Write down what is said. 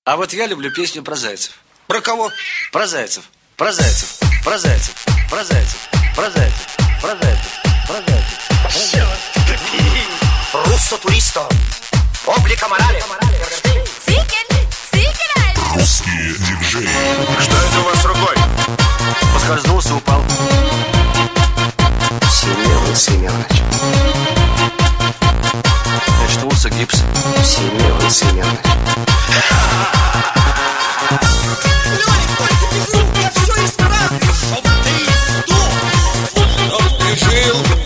А вот я люблю песню про зайцев. Про кого? Про зайцев. Про зайцев. Про зайцев. Про зайцев. Про зайцев. Про зайцев. Про зайцев. Руссо туристо. Облика морали. Русские диджеи. Что это у вас с рукой? Поскользнулся, упал. Семен Семенович. Очнулся, гипс. Семен Семенович. Лёлик, только без рук, я все исправлю. Чтоб ты сдох, чтоб ты жил.